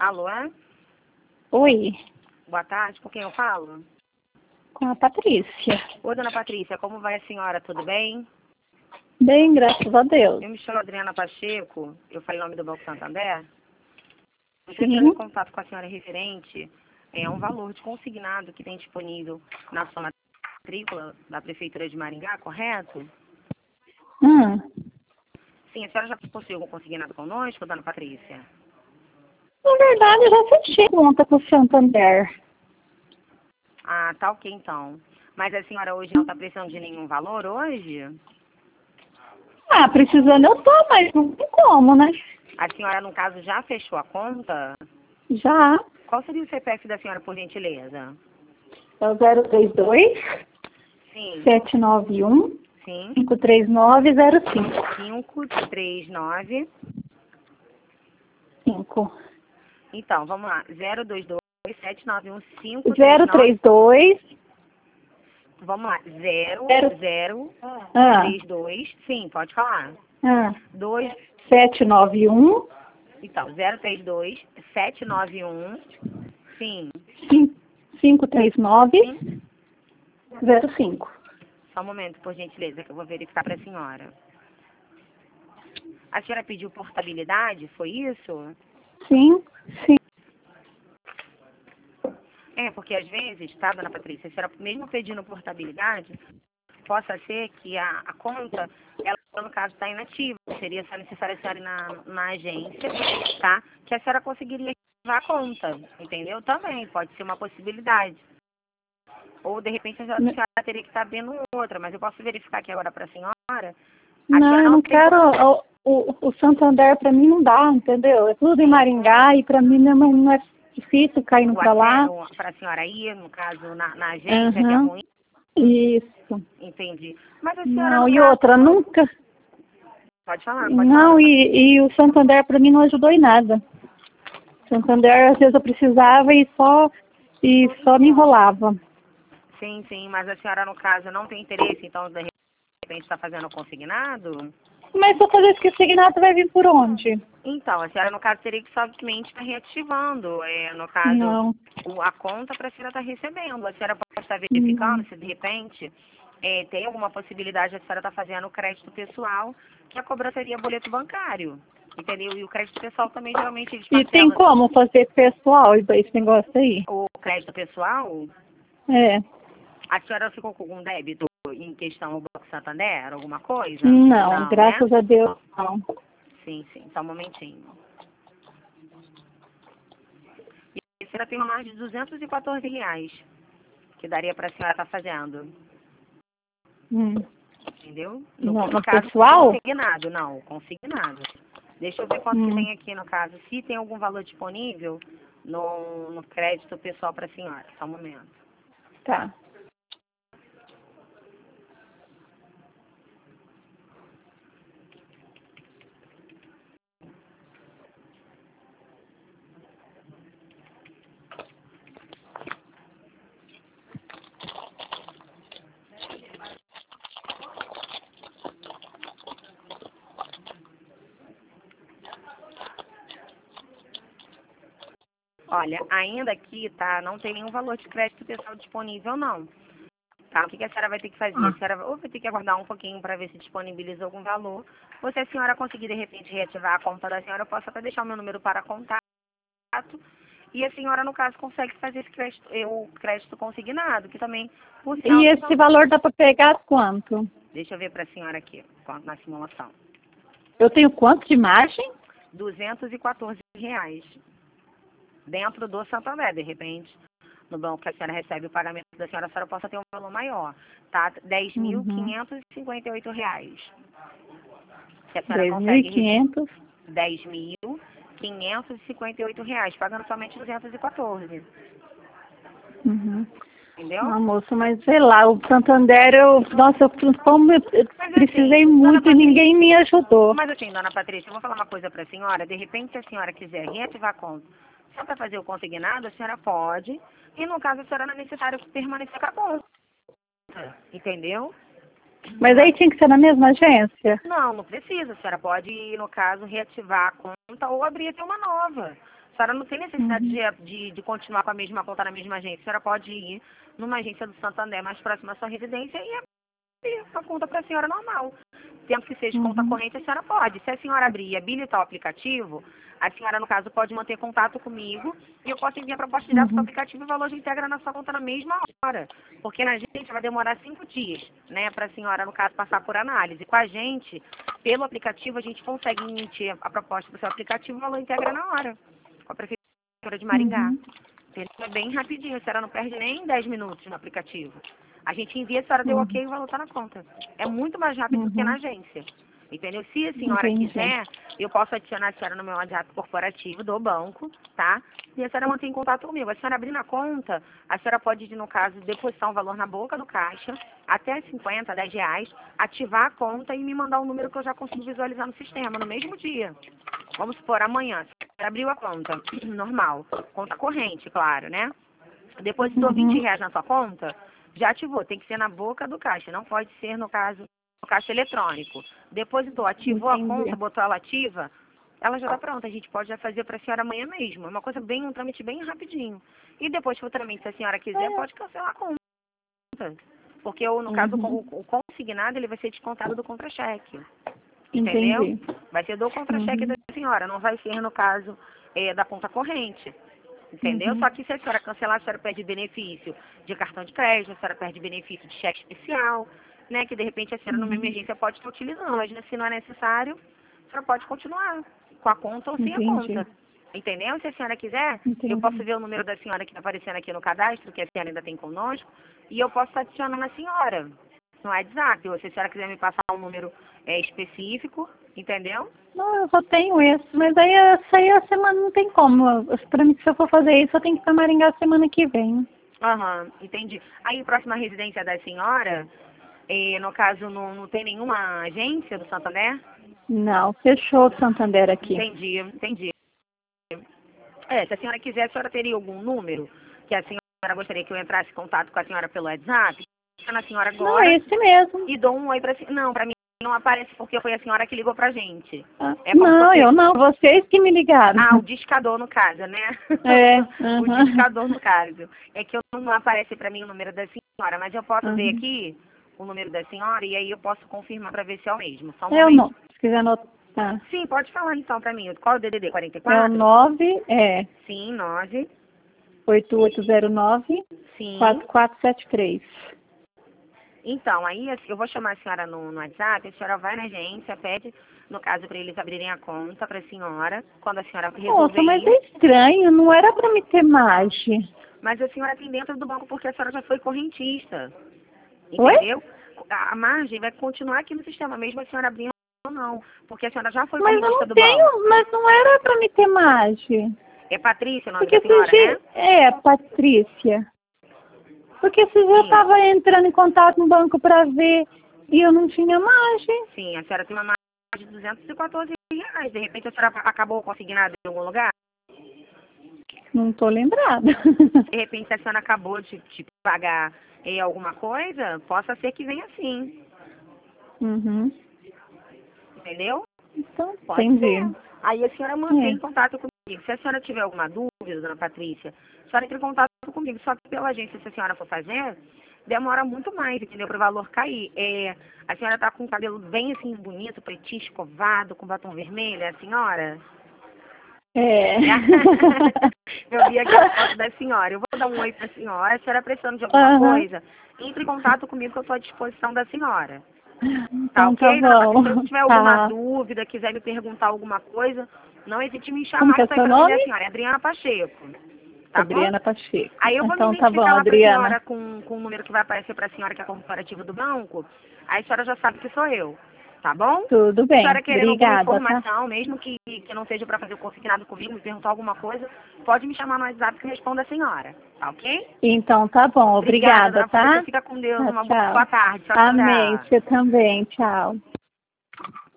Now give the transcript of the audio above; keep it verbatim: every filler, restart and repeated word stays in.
Alô? Oi, Boa tarde, com quem eu falo? com a Patrícia. Oi, dona Patrícia, como vai a senhora? Tudo bem? Bem, graças a Deus. Eu me chamo Adriana Pacheco, eu falei o nome do Banco Santander. Você Sim. entrou em contato com a senhora referente é um valor de consignado que tem disponível na sua matrícula da Prefeitura de Maringá, correto? Hum. Sim, a senhora já possui algum consignado conosco, dona Patrícia? Na verdade, eu já fechei conta com o Santander. Ah, tá ok então. Mas a senhora hoje não está precisando de nenhum valor hoje? Ah, precisando eu tô, mas não tem como, né? A senhora, no caso, já fechou a conta? Já. Qual seria o C P F da senhora, por gentileza? É o zero três dois, Sim, sete nove um, sim. cinco três nove zero cinco. cinco três nove. cinco. Então, vamos lá. zero dois dois, sete nove um, cinco três zero nove. três dois. Vamos lá. zero Zero. zero Ah, três dois. Sim, pode falar. ah. dois. sete nove um, Então, zero três dois, sete nove um. Sim. cinco três nove Sim. zero cinco. Só um momento, por gentileza, que eu vou verificar para a senhora. A senhora pediu portabilidade, foi isso? Sim, sim. É, porque às vezes, tá, dona Patrícia, a senhora mesmo pedindo portabilidade, possa ser que a, a conta, ela no caso está inativa. Seria só necessário a senhora ir na, na agência, tá? Que a senhora conseguiria ativar a conta, entendeu? Também pode ser uma possibilidade. Ou de repente a senhora, a senhora teria que estar vendo outra, mas eu posso verificar aqui agora para a senhora. A Não, senhora eu não não tem. quero. O, o, o Santander para mim não dá, entendeu? É tudo em Maringá e para mim não, não é difícil caindo para lá. Para a senhora ir, no caso, na, na agência, que é Uhum. ruim. Isso. Entendi. Mas a senhora Não, no e caso. outra, nunca. Pode falar, pode falar. Não, dona e, e o Santander para mim não ajudou em nada. O Santander, às vezes eu precisava e só, e só me enrolava. Sim, sim, mas a senhora, no caso, não tem interesse, então, de repente, está fazendo consignado? Mas se eu fazer esse consignado, vai vir por onde? Então, a senhora, no caso, teria que somente estar reativando, é, no caso, Não. o- a conta para a senhora estar recebendo. A senhora pode estar verificando Hum. se, de repente, é, tem alguma possibilidade de a senhora estar fazendo crédito pessoal, que a cobrança seria boleto bancário, entendeu? E o crédito pessoal também, geralmente, eles E tem parcelam como fazer pessoal esse negócio aí? o crédito pessoal. É. A senhora ficou com algum débito em questão no Banco Santander, alguma coisa? Não, Não, né? graças a Deus não. Sim, sim, só um momentinho. E a senhora tem mais de duzentos e quatorze reais que daria para a senhora estar fazendo, Hum. entendeu? No, No, no no caso, pessoal? consignado, não, consignado. Deixa eu ver quanto que Hum. tem aqui no caso. Se tem algum valor disponível no, no crédito pessoal para a senhora. Só um momento. Tá. Olha, ainda aqui, tá? Não tem nenhum valor de crédito pessoal disponível, não. Tá? O que, que a senhora vai ter que fazer? A Ah. senhora ou vai ter que aguardar um pouquinho para ver se disponibiliza algum valor, ou se a senhora conseguir, de repente, reativar a conta da senhora, eu posso até deixar o meu número para contato, e a senhora, no caso, consegue fazer esse crédito, eh, o crédito consignado, que também, por sinal, E esse valor dá para pegar quanto? deixa eu ver para a senhora aqui, quanto na simulação. Eu tenho quanto de margem? duzentos e quatorze reais. Dentro do Santander, de repente, no banco que a senhora recebe o pagamento da senhora, a senhora possa ter um valor maior, tá? dez mil Uhum. quinhentos e cinquenta e oito reais. Que a senhora dez mil e consegue retirar quinhentos. dez mil quinhentos e cinquenta e oito reais, pagando somente duzentos e quatorze. Uhum. Entendeu? Ah, moça, mas sei lá, o Santander, eu, nossa, eu, como eu Mas precisei assim, dona muito e Patrícia, ninguém me ajudou. mas assim, dona Patrícia, eu vou falar uma coisa para a senhora. De repente, se a senhora quiser reativar a conta só para fazer o consignado, a senhora pode. E no caso, a senhora não é necessário permanecer com a conta. Entendeu? Mas aí tinha que ser na mesma agência? Não, não precisa. A senhora pode, no caso, reativar a conta ou abrir até uma nova. senhora não tem necessidade Uhum. de, de, de continuar com a mesma conta na mesma agência. A senhora pode ir numa agência do Santander mais próxima à sua residência e abrir a conta para a senhora normal. Tempo que seja conta Uhum. corrente, a senhora pode. Se a senhora abrir e habilitar o aplicativo, a senhora, no caso, pode manter contato comigo e eu posso enviar a proposta direto para o Uhum. aplicativo e o valor já integra na sua conta na mesma hora. Porque na gente vai demorar cinco dias, né, para a senhora, no caso, passar por análise. Com a gente, pelo aplicativo, a gente consegue emitir a proposta para o seu aplicativo e o valor integra na hora. Com a Prefeitura de Maringá. Uhum. Entendeu? É bem rapidinho, a senhora não perde nem dez minutos no aplicativo. A gente envia, a senhora deu Uhum. ok e o valor está na conta. É muito mais rápido do que na Uhum. agência. Entendeu? Se a senhora Entendi. quiser, eu posso adicionar a senhora no meu WhatsApp corporativo do banco, tá? E a senhora mantém contato comigo. A senhora abrindo a conta, a senhora pode, no caso, depositar um valor na boca do caixa, até cinquenta, dez reais, ativar a conta e me mandar um número que eu já consigo visualizar no sistema, no mesmo dia. Vamos supor, amanhã, a senhora abriu a conta, normal, conta corrente, claro, né? Depositou vinte Uhum. reais na sua conta, já ativou, tem que ser na boca do caixa, não pode ser, no caso, no caixa eletrônico. Depositou, ativou a Entendi. conta, botou ela ativa, ela já está pronta, a gente pode já fazer para a senhora amanhã mesmo. É uma coisa bem, um trâmite bem rapidinho. E depois, futuramente, se a senhora quiser, É. pode cancelar a conta. Porque, o- no caso, Uhum. o, o consignado, ele vai ser descontado do contra-cheque. Entendeu? Entendi. Vai ser do contra-cheque da Uhum. senhora, não vai ser, no caso, eh, da conta corrente. Entendeu? Uhum. Só que se a senhora cancelar, a senhora perde benefício de cartão de crédito, a senhora perde benefício de cheque especial, né? Que de repente a senhora numa Uhum. emergência pode estar utilizando, mas se não é necessário, a senhora pode continuar com a conta ou sem a Entendi. conta. Entendeu? Se a senhora quiser, eu posso Entendi. ver o número da senhora que está aparecendo aqui no cadastro, que a senhora ainda tem conosco, e eu posso estar adicionando a senhora no WhatsApp, ou se a senhora quiser me passar um número é, específico, entendeu? Não, eu só tenho esse, mas aí essa aí a semana não tem como. Pra mim, se eu for fazer isso, eu tenho que ir pra Maringá semana que vem. Aham, entendi. Aí, próxima residência da senhora, eh, no caso, não, não tem nenhuma agência do Santander? Não, fechou o Santander aqui. Entendi, entendi. É, se a senhora quiser, a senhora teria algum número que a senhora gostaria que eu entrasse em contato com a senhora pelo WhatsApp? Estou na senhora Não, é agora esse mesmo. e dou um oi pra senhora. Não, pra mim não aparece porque foi a senhora que ligou pra gente. Ah, É como se não, fosse... eu não. Vocês que me ligaram. Ah, o discador no caso, né? É. O Uhum. discador no caso. É que eu não aparece pra mim o número da senhora, mas eu posso ver Uhum. aqui o número da senhora e aí eu posso confirmar pra ver se é o mesmo. Só um É o momento. não. Se quiser anotar. Sim, pode falar então pra mim. Qual é o D D D? quarenta e É o quatro? nove, é, Sim, nove. oito oito zero nove, Sim. quatro quatro sete três. Então, aí assim, eu vou chamar a senhora no, no WhatsApp, a senhora vai na agência, pede, no caso, para eles abrirem a conta para a senhora, quando a senhora resolver Nossa, mas ir. é estranho, não era pra me ter margem. Mas a senhora tem dentro do banco porque a senhora já foi correntista. Oi? Entendeu? A, a margem vai continuar aqui no sistema, mesmo a senhora abrindo ou não. Porque a senhora já foi Mas eu correntista não do banco. tenho, mas não era pra me ter margem. É Patrícia o nome Porque da senhora, você né? já... É, Patrícia. Porque você já Sim. estava entrando em contato no banco pra ver e eu não tinha margem. Sim, a senhora tem uma margem de duzentos e quatorze reais. De repente a senhora acabou consignada em algum lugar? Não tô lembrada. De repente a senhora acabou de, de pagar eh, alguma coisa, possa ser que venha assim. Uhum. Entendeu? Então, Pode entendi. ser. Aí a senhora mantém É. contato comigo. Se a senhora tiver alguma dúvida, dona Patrícia, a senhora entra em contato comigo. Só que pela agência, se a senhora for fazer, demora muito mais, entendeu? Para o valor cair. É, a senhora tá com o cabelo bem assim, bonito, pretinho, escovado, com batom vermelho, é a senhora? É. Eu vi aqui a foto da senhora. Eu vou dar um oi para a senhora. A senhora precisando de alguma Aham. coisa, entre em contato comigo que eu estou à disposição da senhora. Tá Então tá ok, dona bom. Patrícia? Se tiver alguma Tá. dúvida, quiser me perguntar alguma coisa, não hesite em me Como chamar que que é eu estou aí seu para atender nome? a senhora. É Adriana Pacheco. Tá Adriana bom? Pacheco. Aí eu vou Então me tá bom, identificar lá para a Adriana. senhora com, com o número que vai aparecer para a senhora, que é corporativo do banco. Aí a senhora já sabe que sou eu. Tá bom? Tudo Se a bem. senhora querendo alguma Obrigada, tá? informação, mesmo que, que não seja para fazer o consignado comigo, me perguntar alguma coisa, pode me chamar no WhatsApp que eu respondo a senhora. Tá ok? Então tá bom. Obrigada, Obrigada, dona Patrícia. tá? Fica com Deus. Tá, Uma boa tchau. tarde. Tchau, Amém. tchau. Você também. Tchau.